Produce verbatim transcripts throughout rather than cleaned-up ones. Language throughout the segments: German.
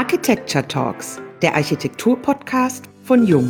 Architecture Talks, der Architektur-Podcast von Jung.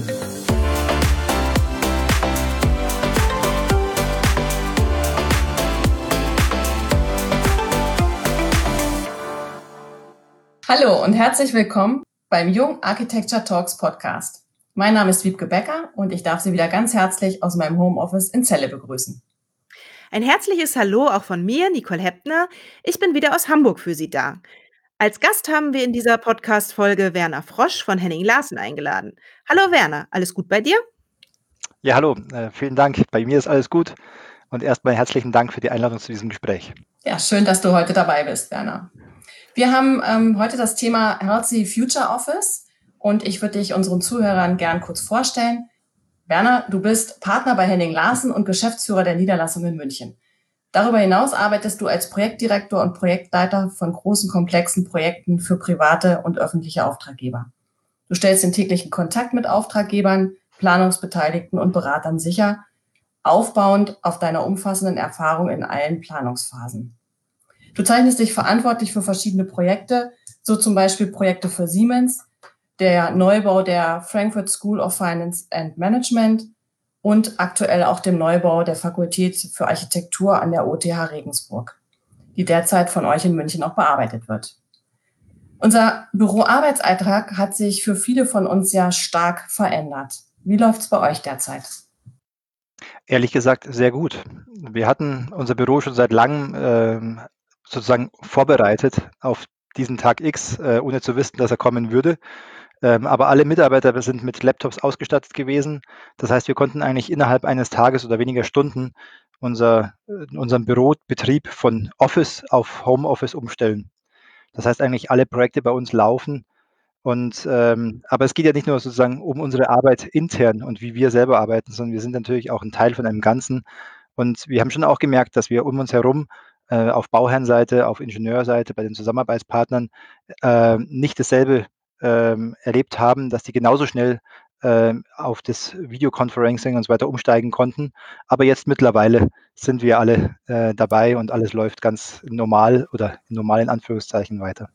Hallo und herzlich willkommen beim Jung Architecture Talks Podcast. Mein Name ist Wiebke Becker und ich darf Sie wieder ganz herzlich aus meinem Homeoffice in Celle begrüßen. Ein herzliches Hallo auch von mir, Nicole Heppner. Ich bin wieder aus Hamburg für Sie da. Als Gast haben wir in dieser Podcast-Folge Werner Frosch von Henning Larsen eingeladen. Hallo Werner, alles gut bei dir? Ja, hallo, äh, vielen Dank. Bei mir ist alles gut. Und erstmal herzlichen Dank für die Einladung zu diesem Gespräch. Ja, schön, dass du heute dabei bist, Werner. Wir haben ähm, heute das Thema Healthy Future Office und ich würde dich unseren Zuhörern gern kurz vorstellen. Werner, du bist Partner bei Henning Larsen und Geschäftsführer der Niederlassung in München. Darüber hinaus arbeitest du als Projektdirektor und Projektleiter von großen, komplexen Projekten für private und öffentliche Auftraggeber. Du stellst den täglichen Kontakt mit Auftraggebern, Planungsbeteiligten und Beratern sicher, aufbauend auf deiner umfassenden Erfahrung in allen Planungsphasen. Du zeichnest dich verantwortlich für verschiedene Projekte, so zum Beispiel Projekte für Siemens, der Neubau der Frankfurt School of Finance and Management und aktuell auch dem Neubau der Fakultät für Architektur an der O T H Regensburg, die derzeit von euch in München auch bearbeitet wird. Unser Büroarbeitsalltag hat sich für viele von uns ja stark verändert. Wie läuft es bei euch derzeit? Ehrlich gesagt, sehr gut. Wir hatten unser Büro schon seit langem ähm, sozusagen vorbereitet auf diesen Tag X, äh, ohne zu wissen, dass er kommen würde. Ähm, aber alle Mitarbeiter sind mit Laptops ausgestattet gewesen. Das heißt, wir konnten eigentlich innerhalb eines Tages oder weniger Stunden unser, äh, unseren Bürobetrieb von Office auf Homeoffice umstellen. Das heißt, eigentlich alle Projekte bei uns laufen. Und ähm, aber es geht ja nicht nur sozusagen um unsere Arbeit intern und wie wir selber arbeiten, sondern wir sind natürlich auch ein Teil von einem Ganzen. Und wir haben schon auch gemerkt, dass wir um uns herum äh, auf Bauherrenseite, auf Ingenieurseite, bei den Zusammenarbeitspartnern äh, nicht dasselbe ähm, erlebt haben, dass die genauso schnell äh, auf das Videoconferencing und so weiter umsteigen konnten. Aber jetzt mittlerweile sind wir alle äh, dabei und alles läuft ganz normal oder normal in Anführungszeichen weiter.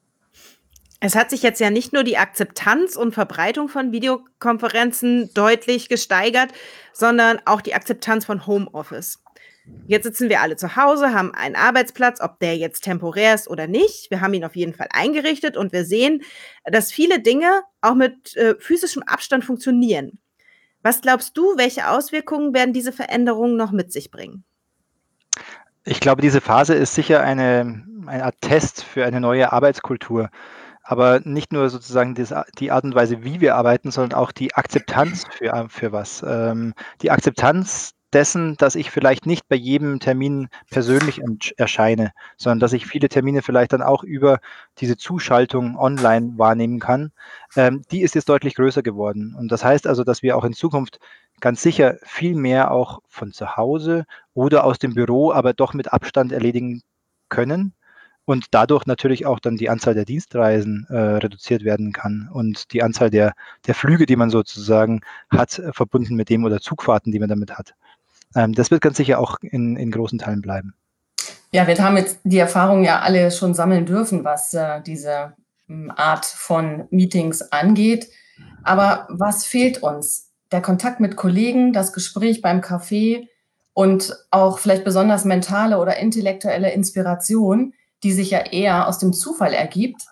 Es hat sich jetzt ja nicht nur die Akzeptanz und Verbreitung von Videokonferenzen deutlich gesteigert, sondern auch die Akzeptanz von Homeoffice. Jetzt sitzen wir alle zu Hause, haben einen Arbeitsplatz, ob der jetzt temporär ist oder nicht. Wir haben ihn auf jeden Fall eingerichtet und wir sehen, dass viele Dinge auch mit äh, physischem Abstand funktionieren. Was glaubst du, welche Auswirkungen werden diese Veränderungen noch mit sich bringen? Ich glaube, diese Phase ist sicher eine, eine Art Test für eine neue Arbeitskultur. Aber nicht nur sozusagen das, die Art und Weise, wie wir arbeiten, sondern auch die Akzeptanz für, für was. Ähm, die Akzeptanz dessen, dass ich vielleicht nicht bei jedem Termin persönlich erscheine, sondern dass ich viele Termine vielleicht dann auch über diese Zuschaltung online wahrnehmen kann, ähm, die ist jetzt deutlich größer geworden. Und das heißt also, dass wir auch in Zukunft ganz sicher viel mehr auch von zu Hause oder aus dem Büro, aber doch mit Abstand erledigen können. Und dadurch natürlich auch dann die Anzahl der Dienstreisen äh, reduziert werden kann und die Anzahl der, der Flüge, die man sozusagen hat, äh, verbunden mit dem oder Zugfahrten, die man damit hat. Ähm, das wird ganz sicher auch in, in großen Teilen bleiben. Ja, wir haben jetzt die Erfahrung ja alle schon sammeln dürfen, was äh, diese m, Art von Meetings angeht. Aber was fehlt uns? Der Kontakt mit Kollegen, das Gespräch beim Kaffee und auch vielleicht besonders mentale oder intellektuelle Inspiration, die sich ja eher aus dem Zufall ergibt.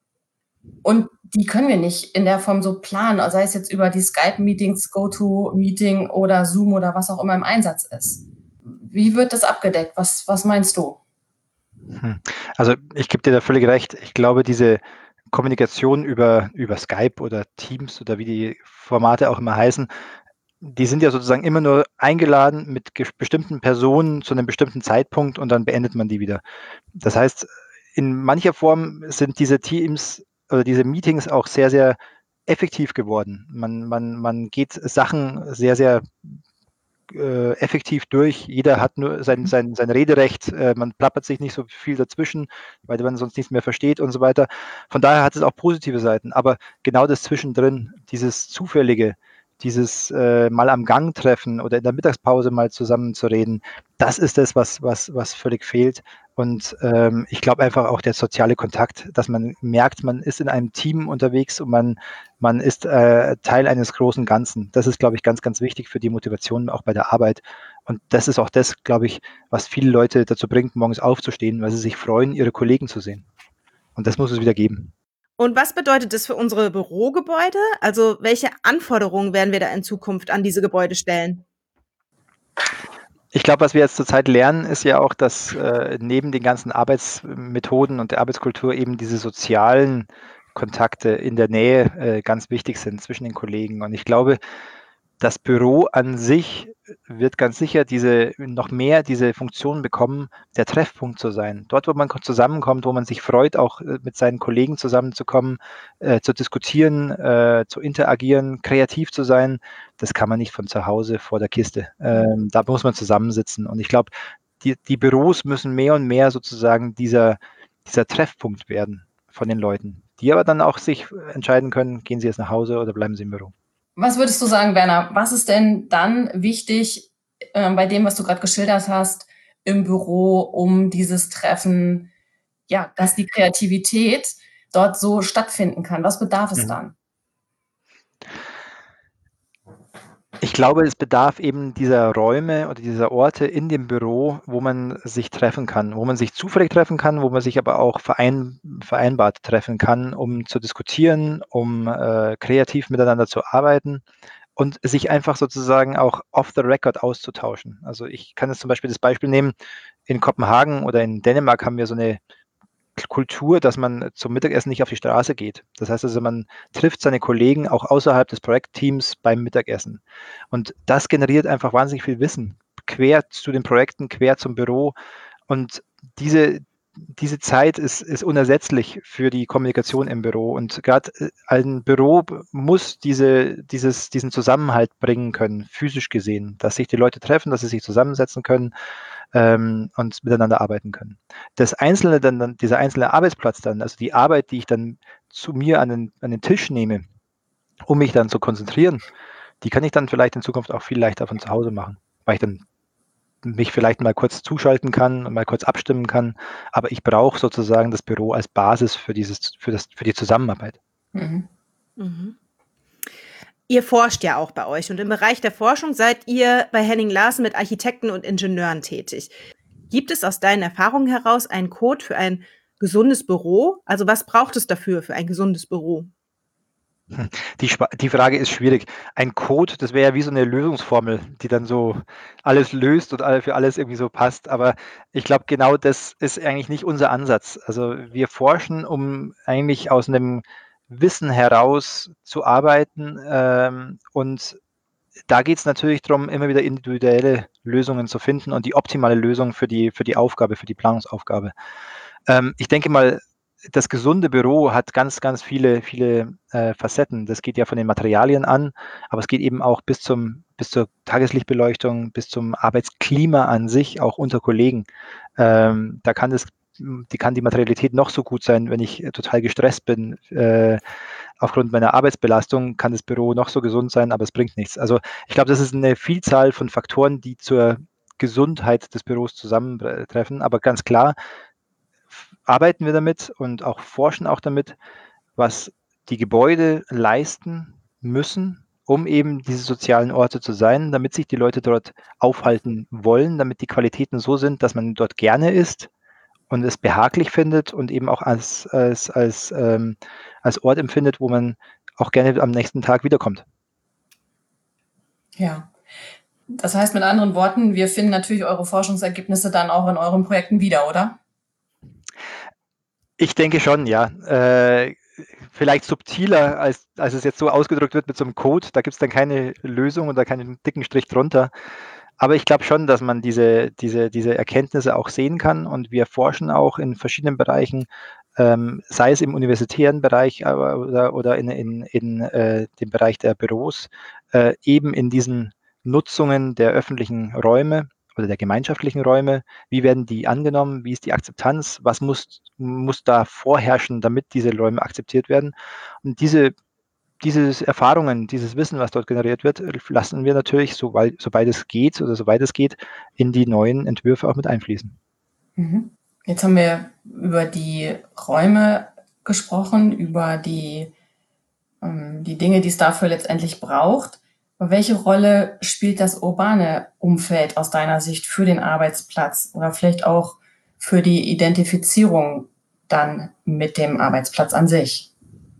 Und die können wir nicht in der Form so planen, sei es jetzt über die Skype-Meetings, GoTo-Meeting oder Zoom oder was auch immer im Einsatz ist. Wie wird das abgedeckt? Was, was meinst du? Also ich gebe dir da völlig recht. Ich glaube, diese Kommunikation über, über Skype oder Teams oder wie die Formate auch immer heißen, die sind ja sozusagen immer nur eingeladen mit bestimmten Personen zu einem bestimmten Zeitpunkt und dann beendet man die wieder. Das heißt, in mancher Form sind diese Teams oder diese Meetings auch sehr, sehr effektiv geworden. Man, man, man geht Sachen sehr, sehr äh, effektiv durch. Jeder hat nur sein, sein, sein Rederecht. Äh, man plappert sich nicht so viel dazwischen, weil man sonst nichts mehr versteht und so weiter. Von daher hat es auch positive Seiten. Aber genau das Zwischendrin, dieses Zufällige, dieses äh, mal am Gang treffen oder in der Mittagspause mal zusammen zu reden, das ist das, was, was, was völlig fehlt. Und ähm, ich glaube einfach auch der soziale Kontakt, dass man merkt, man ist in einem Team unterwegs und man, man ist äh, Teil eines großen Ganzen. Das ist, glaube ich, ganz, ganz wichtig für die Motivation auch bei der Arbeit. Und das ist auch das, glaube ich, was viele Leute dazu bringt, morgens aufzustehen, weil sie sich freuen, ihre Kollegen zu sehen. Und das muss es wieder geben. Und was bedeutet das für unsere Bürogebäude? Also welche Anforderungen werden wir da in Zukunft an diese Gebäude stellen? Ich glaube, was wir jetzt zurzeit lernen, ist ja auch, dass äh, neben den ganzen Arbeitsmethoden und der Arbeitskultur eben diese sozialen Kontakte in der Nähe äh, ganz wichtig sind zwischen den Kollegen. Und ich glaube, das Büro an sich wird ganz sicher diese noch mehr diese Funktion bekommen, der Treffpunkt zu sein. Dort, wo man zusammenkommt, wo man sich freut, auch äh, mit seinen Kollegen zusammenzukommen, äh, zu diskutieren, äh, zu interagieren, kreativ zu sein, das kann man nicht von zu Hause vor der Kiste. Ähm, da muss man zusammensitzen. Und ich glaube, die, die Büros müssen mehr und mehr sozusagen dieser, dieser Treffpunkt werden von den Leuten, die aber dann auch sich entscheiden können, gehen sie jetzt nach Hause oder bleiben sie im Büro. Was würdest du sagen, Werner? Was ist denn dann wichtig äh, bei dem, was du gerade geschildert hast, im Büro, um dieses Treffen, ja, dass die Kreativität dort so stattfinden kann? Was bedarf es Mhm. dann? Ich glaube, es bedarf eben dieser Räume oder dieser Orte in dem Büro, wo man sich treffen kann, wo man sich zufällig treffen kann, wo man sich aber auch verein, vereinbart treffen kann, um zu diskutieren, um äh, kreativ miteinander zu arbeiten und sich einfach sozusagen auch off the record auszutauschen. Also ich kann jetzt zum Beispiel das Beispiel nehmen, in Kopenhagen oder in Dänemark haben wir so eine Kultur, dass man zum Mittagessen nicht auf die Straße geht. Das heißt also, man trifft seine Kollegen auch außerhalb des Projektteams beim Mittagessen. Und das generiert einfach wahnsinnig viel Wissen, quer zu den Projekten, quer zum Büro. Und diese, diese Zeit ist, ist unersetzlich für die Kommunikation im Büro. Und gerade ein Büro muss diese, dieses, diesen Zusammenhalt bringen können, physisch gesehen, dass sich die Leute treffen, dass sie sich zusammensetzen können ähm, und miteinander arbeiten können. Das einzelne dann, dann, dieser einzelne Arbeitsplatz dann, also die Arbeit, die ich dann zu mir an den, an den Tisch nehme, um mich dann zu konzentrieren, die kann ich dann vielleicht in Zukunft auch viel leichter von zu Hause machen, weil ich dann mich vielleicht mal kurz zuschalten kann und mal kurz abstimmen kann. Aber ich brauche sozusagen das Büro als Basis für, dieses, für, das, für die Zusammenarbeit. Mhm. Mhm. Ihr forscht ja auch bei euch und im Bereich der Forschung seid ihr bei Henning Larsen mit Architekten und Ingenieuren tätig. Gibt es aus deinen Erfahrungen heraus einen Code für ein gesundes Büro? Also was braucht es dafür für ein gesundes Büro? Die, die Frage ist schwierig. Ein Code, das wäre ja wie so eine Lösungsformel, die dann so alles löst und für alles irgendwie so passt. Aber ich glaube, genau das ist eigentlich nicht unser Ansatz. Also wir forschen, um eigentlich aus einem Wissen heraus zu arbeiten. Ähm, und da geht es natürlich darum, immer wieder individuelle Lösungen zu finden und die optimale Lösung für die, für die Aufgabe, für die Planungsaufgabe. Ähm, ich denke mal, das gesunde Büro hat ganz, ganz viele, viele äh, Facetten. Das geht ja von den Materialien an, aber es geht eben auch bis zum, bis zur Tageslichtbeleuchtung, bis zum Arbeitsklima an sich, auch unter Kollegen. Ähm, da kann das, die kann die Materialität noch so gut sein, wenn ich total gestresst bin. Äh, aufgrund meiner Arbeitsbelastung kann das Büro noch so gesund sein, aber es bringt nichts. Also ich glaube, das ist eine Vielzahl von Faktoren, die zur Gesundheit des Büros zusammentreffen. Aber ganz klar, arbeiten wir damit und auch forschen auch damit, was die Gebäude leisten müssen, um eben diese sozialen Orte zu sein, damit sich die Leute dort aufhalten wollen, damit die Qualitäten so sind, dass man dort gerne ist und es behaglich findet und eben auch als, als, als, ähm, als Ort empfindet, wo man auch gerne am nächsten Tag wiederkommt. Ja. Das heißt mit anderen Worten, wir finden natürlich eure Forschungsergebnisse dann auch in euren Projekten wieder, oder? Ich denke schon, ja. Äh, vielleicht subtiler, als, als es jetzt so ausgedrückt wird mit so einem Code. Da gibt es dann keine Lösung oder keinen dicken Strich drunter. Aber ich glaube schon, dass man diese, diese, diese Erkenntnisse auch sehen kann. Und wir forschen auch in verschiedenen Bereichen, ähm, sei es im universitären Bereich aber, oder, oder in, in, in äh, dem Bereich der Büros, äh, eben in diesen Nutzungen der öffentlichen Räume oder der gemeinschaftlichen Räume. Wie werden die angenommen? Wie ist die Akzeptanz? Was muss, muss da vorherrschen, damit diese Räume akzeptiert werden? Und diese diese Erfahrungen, dieses Wissen, was dort generiert wird, lassen wir natürlich, soweit, sobald es geht oder soweit es geht, in die neuen Entwürfe auch mit einfließen. Mhm. Jetzt haben wir über die Räume gesprochen, über die, ähm, die Dinge, die es dafür letztendlich braucht. Aber welche Rolle spielt das urbane Umfeld aus deiner Sicht für den Arbeitsplatz oder vielleicht auch für die Identifizierung dann mit dem Arbeitsplatz an sich?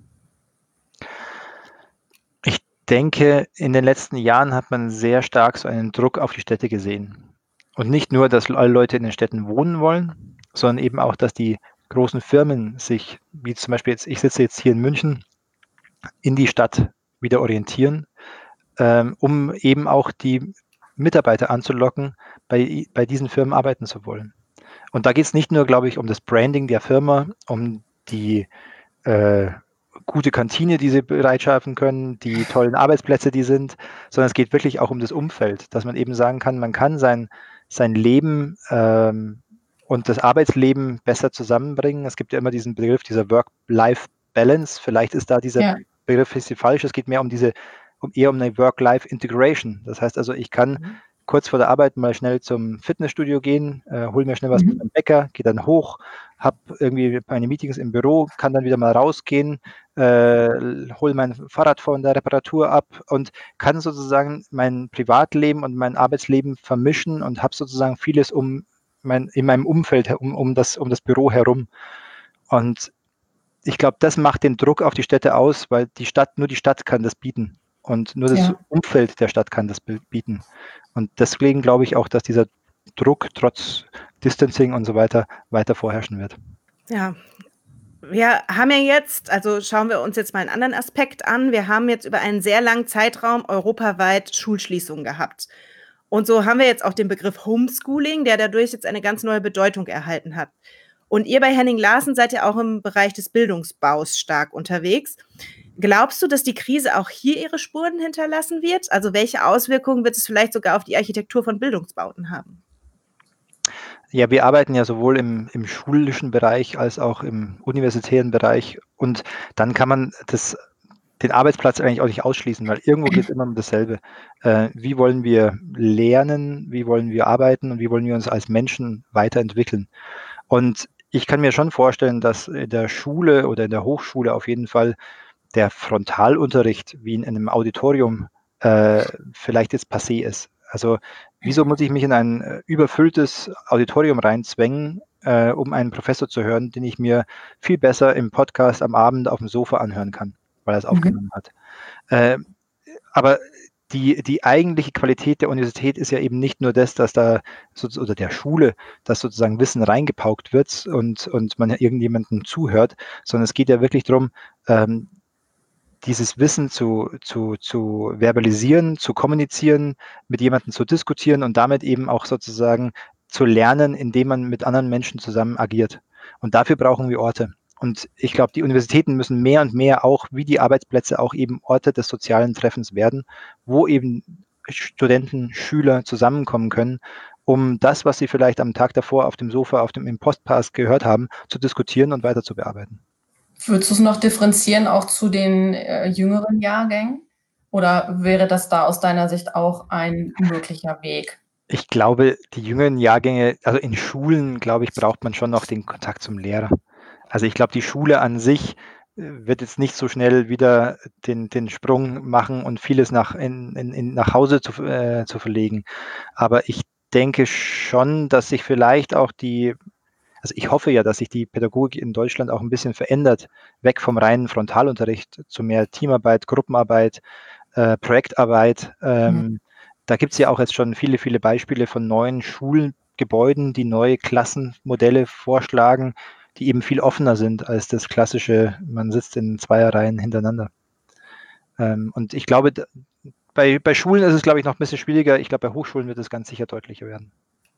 Ich denke, in den letzten Jahren hat man sehr stark so einen Druck auf die Städte gesehen. Und nicht nur, dass alle Leute in den Städten wohnen wollen, sondern eben auch, dass die großen Firmen sich, wie zum Beispiel jetzt, ich sitze jetzt hier in München, in die Stadt wieder orientieren, ähm, um eben auch die Mitarbeiter anzulocken, bei, bei diesen Firmen arbeiten zu wollen. Und da geht es nicht nur, glaube ich, um das Branding der Firma, um die äh, gute Kantine, die sie bereitschaffen können, die tollen Arbeitsplätze, die sind, sondern es geht wirklich auch um das Umfeld, dass man eben sagen kann, man kann sein, sein Leben ähm, und das Arbeitsleben besser zusammenbringen. Es gibt ja immer diesen Begriff dieser Work-Life-Balance. Vielleicht ist da dieser Ja. Begriff ist falsch. Es geht mehr um diese, um eher um eine Work-Life-Integration. Das heißt also, ich kann Mhm. kurz vor der Arbeit mal schnell zum Fitnessstudio gehen, äh, hole mir schnell was Mhm. beim Bäcker, gehe dann hoch, habe irgendwie meine Meetings im Büro, kann dann wieder mal rausgehen, äh, hole mein Fahrrad von der Reparatur ab und kann sozusagen mein Privatleben und mein Arbeitsleben vermischen und habe sozusagen vieles um mein, in meinem Umfeld, um, um, das, um das Büro herum. Und ich glaube, das macht den Druck auf die Städte aus, weil die Stadt, nur die Stadt kann das bieten. Und nur das Ja. Umfeld der Stadt kann das bieten. Und deswegen glaube ich auch, dass dieser Druck trotz Distancing und so weiter weiter vorherrschen wird. Ja. Wir haben ja jetzt, also schauen wir uns jetzt mal einen anderen Aspekt an. Wir haben jetzt über einen sehr langen Zeitraum europaweit Schulschließungen gehabt. Und so haben wir jetzt auch den Begriff Homeschooling, der dadurch jetzt eine ganz neue Bedeutung erhalten hat. Und ihr bei Henning Larsen seid ja auch im Bereich des Bildungsbaus stark unterwegs. Glaubst du, dass die Krise auch hier ihre Spuren hinterlassen wird? Also welche Auswirkungen wird es vielleicht sogar auf die Architektur von Bildungsbauten haben? Ja, wir arbeiten ja sowohl im, im schulischen Bereich als auch im universitären Bereich. Und dann kann man das, den Arbeitsplatz eigentlich auch nicht ausschließen, weil irgendwo geht es immer um dasselbe. Äh, wie wollen wir lernen, wie wollen wir arbeiten und wie wollen wir uns als Menschen weiterentwickeln? Und ich kann mir schon vorstellen, dass in der Schule oder in der Hochschule auf jeden Fall der Frontalunterricht wie in einem Auditorium äh, vielleicht jetzt passé ist. Also wieso muss ich mich in ein äh, überfülltes Auditorium reinzwängen, äh, um einen Professor zu hören, den ich mir viel besser im Podcast am Abend auf dem Sofa anhören kann, weil er es Mhm. aufgenommen hat. Äh, aber die, die eigentliche Qualität der Universität ist ja eben nicht nur das, dass da so, oder der Schule, dass sozusagen Wissen reingepaukt wird und, und man irgendjemandem zuhört, sondern es geht ja wirklich darum, ähm, dieses Wissen zu, zu, zu verbalisieren, zu kommunizieren, mit jemandem zu diskutieren und damit eben auch sozusagen zu lernen, indem man mit anderen Menschen zusammen agiert. Und dafür brauchen wir Orte. Und ich glaube, die Universitäten müssen mehr und mehr auch, wie die Arbeitsplätze, auch eben Orte des sozialen Treffens werden, wo eben Studenten, Schüler zusammenkommen können, um das, was sie vielleicht am Tag davor auf dem Sofa, auf dem im Postpass gehört haben, zu diskutieren und weiter zu bearbeiten. Würdest du es noch differenzieren auch zu den äh, jüngeren Jahrgängen? Oder wäre das da aus deiner Sicht auch ein möglicher Weg? Ich glaube, die jüngeren Jahrgänge, also in Schulen, glaube ich, braucht man schon noch den Kontakt zum Lehrer. Also ich glaube, die Schule an sich äh, wird jetzt nicht so schnell wieder den, den Sprung machen und vieles nach, in, in, in nach Hause zu, äh, zu verlegen. Aber ich denke schon, dass sich vielleicht auch die, also ich hoffe ja, dass sich die Pädagogik in Deutschland auch ein bisschen verändert, weg vom reinen Frontalunterricht zu mehr Teamarbeit, Gruppenarbeit, äh, Projektarbeit. Ähm, Mhm. Da gibt es ja auch jetzt schon viele, viele Beispiele von neuen Schulgebäuden, die neue Klassenmodelle vorschlagen, die eben viel offener sind als das klassische, man sitzt in Zweierreihen hintereinander. Ähm, und ich glaube, d- bei, bei Schulen ist es, glaube ich, noch ein bisschen schwieriger. Ich glaube, bei Hochschulen wird es ganz sicher deutlicher werden.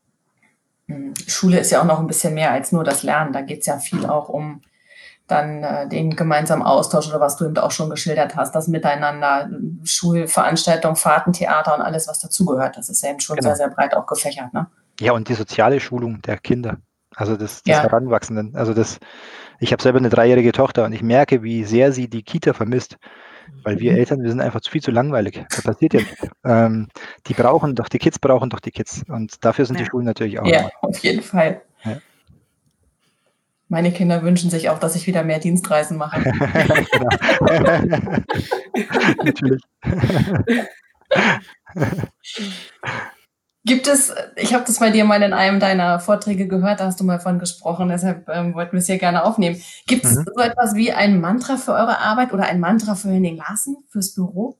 Mhm. Schule ist ja auch noch ein bisschen mehr als nur das Lernen. Da geht es ja viel auch um dann äh, den gemeinsamen Austausch oder was du eben auch schon geschildert hast, das Miteinander, Schulveranstaltungen, Fahrten, Theater und alles, was dazugehört. Das ist ja eben schon Genau. sehr, sehr breit auch gefächert, ne? Ja, und die soziale Schulung der Kinder, also des, des Ja. Heranwachsenden. Also das, ich habe selber eine dreijährige Tochter und ich merke, wie sehr sie die Kita vermisst. Weil wir Mhm. Eltern, wir sind einfach viel zu langweilig. Da passiert ja nichts. Ähm, die brauchen doch, die Kids brauchen doch die Kids. Und dafür sind die Ja. Schulen natürlich auch Ja, da. auf jeden Fall. Ja. Meine Kinder wünschen sich auch, dass ich wieder mehr Dienstreisen mache. Genau. Natürlich. Gibt es, ich habe das bei dir mal in einem deiner Vorträge gehört, da hast du mal von gesprochen, deshalb ähm, wollten wir es hier gerne aufnehmen. Gibt es Mhm. so etwas wie ein Mantra für eure Arbeit oder ein Mantra für Henning Larsen, fürs Büro?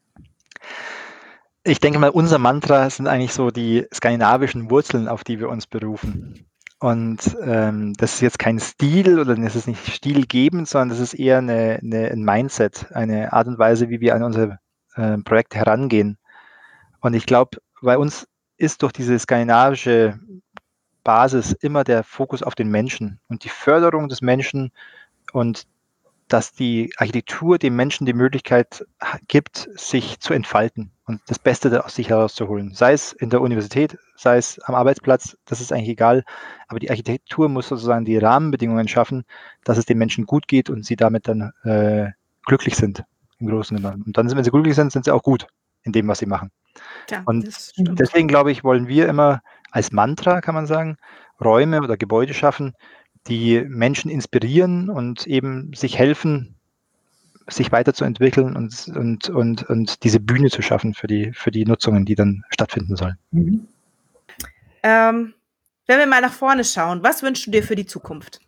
Ich denke mal, unser Mantra sind eigentlich so die skandinavischen Wurzeln, auf die wir uns berufen. Und ähm, das ist jetzt kein Stil oder das ist nicht stilgebend, sondern das ist eher eine, eine, ein Mindset, eine Art und Weise, wie wir an unsere äh, Projekte herangehen. Und ich glaube, bei uns ist durch diese skandinavische Basis immer der Fokus auf den Menschen und die Förderung des Menschen und dass die Architektur dem Menschen die Möglichkeit ha- gibt, sich zu entfalten und das Beste da aus sich herauszuholen. Sei es in der Universität, sei es am Arbeitsplatz, das ist eigentlich egal. Aber die Architektur muss sozusagen die Rahmenbedingungen schaffen, dass es den Menschen gut geht und sie damit dann äh, glücklich sind im Großen und Ganzen. Und dann, wenn sie glücklich sind, sind sie auch gut in dem, was sie machen. Tja, Und das stimmt. deswegen glaube ich, wollen wir immer als Mantra, kann man sagen, Räume oder Gebäude schaffen, die Menschen inspirieren und eben sich helfen, sich weiterzuentwickeln und, und, und, und diese Bühne zu schaffen für die, für die Nutzungen, die dann stattfinden sollen. Mhm. Ähm, wenn wir mal nach vorne schauen, was wünschst du dir für die Zukunft?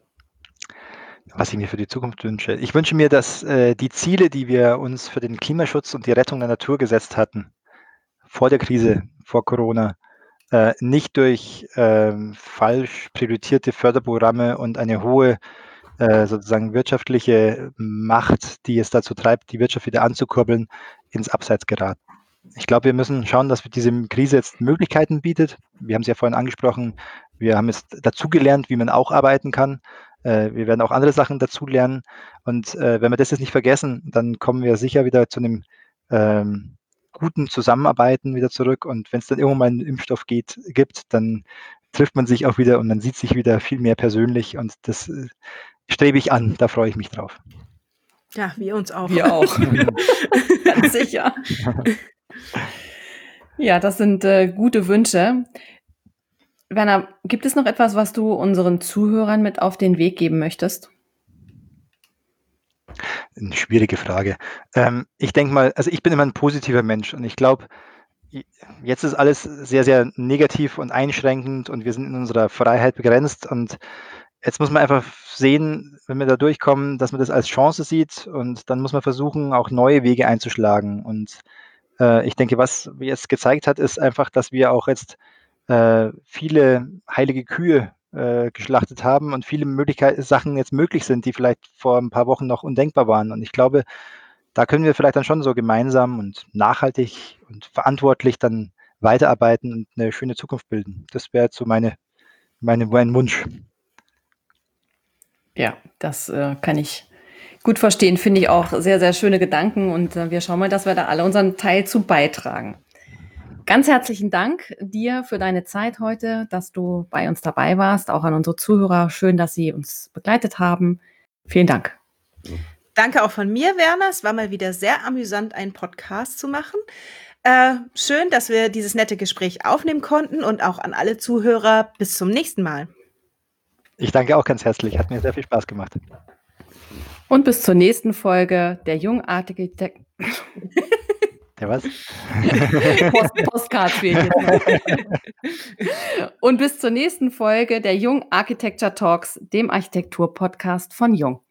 Was ich mir für die Zukunft wünsche. Ich wünsche mir, dass äh, die Ziele, die wir uns für den Klimaschutz und die Rettung der Natur gesetzt hatten, vor der Krise, vor Corona, äh, nicht durch ähm, falsch priorisierte Förderprogramme und eine hohe äh, sozusagen wirtschaftliche Macht, die es dazu treibt, die Wirtschaft wieder anzukurbeln, ins Abseits geraten. Ich glaube, wir müssen schauen, dass wir diese Krise jetzt Möglichkeiten bietet. Wir haben es ja vorhin angesprochen, wir haben jetzt dazugelernt, wie man auch arbeiten kann. Äh, wir werden auch andere Sachen dazulernen. Und äh, wenn wir das jetzt nicht vergessen, dann kommen wir sicher wieder zu einem ähm, guten Zusammenarbeiten wieder zurück. Und wenn es dann irgendwann mal einen Impfstoff geht, gibt, dann trifft man sich auch wieder und man sieht sich wieder viel mehr persönlich. Und das äh, strebe ich an, da freue ich mich drauf. Ja, wir uns auch. Wir auch. Ganz sicher. Ja, das sind äh, gute Wünsche. Werner, gibt es noch etwas, was du unseren Zuhörern mit auf den Weg geben möchtest? Eine schwierige Frage. Ähm, ich denke mal, also ich bin immer ein positiver Mensch und ich glaube, jetzt ist alles sehr, sehr negativ und einschränkend und wir sind in unserer Freiheit begrenzt und jetzt muss man einfach sehen, wenn wir da durchkommen, dass man das als Chance sieht und dann muss man versuchen, auch neue Wege einzuschlagen. Und äh, ich denke, was jetzt gezeigt hat, ist einfach, dass wir auch jetzt äh, viele heilige Kühe äh, geschlachtet haben und viele Möglichkeiten, Sachen jetzt möglich sind, die vielleicht vor ein paar Wochen noch undenkbar waren. Und ich glaube, da können wir vielleicht dann schon so gemeinsam und nachhaltig und verantwortlich dann weiterarbeiten und eine schöne Zukunft bilden. Das wäre jetzt so meine, meine, mein Wunsch. Ja, das äh, kann ich gut verstehen. Finde ich auch sehr, sehr schöne Gedanken und äh, wir schauen mal, dass wir da alle unseren Teil zu beitragen. Ganz herzlichen Dank dir für deine Zeit heute, dass du bei uns dabei warst. Auch an unsere Zuhörer. Schön, dass sie uns begleitet haben. Vielen Dank. Danke auch von mir, Werner. Es war mal wieder sehr amüsant, einen Podcast zu machen. Äh, schön, dass wir dieses nette Gespräch aufnehmen konnten und auch an alle Zuhörer. Bis zum nächsten Mal. Ich danke auch ganz herzlich. Hat mir sehr viel Spaß gemacht. Und bis zur nächsten Folge der Jungarchitekt. Der was? Post Postcard fehlt jetzt noch. Und bis zur nächsten Folge der Jung Architecture Talks, dem Architektur-Podcast von Jung.